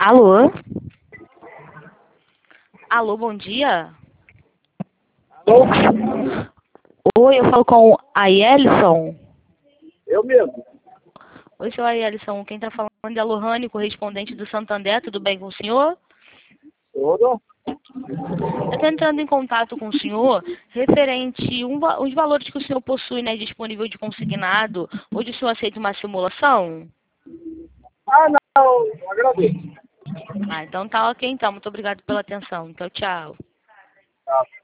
Alô? Alô, bom dia. Alô? Oi, eu falo com a Yelison. Eu mesmo. Oi, senhor Yelison. Quem está falando é a Lohane, correspondente do Santander. Tudo bem com o senhor? Tudo? Eu estou entrando em contato com o senhor referente os valores que o senhor possui, né, disponível de consignado. Hoje o senhor aceita uma simulação? Ah, não, agradeço. Ah, então tá ok, então. Muito obrigado pela atenção. Então, tchau. Tá.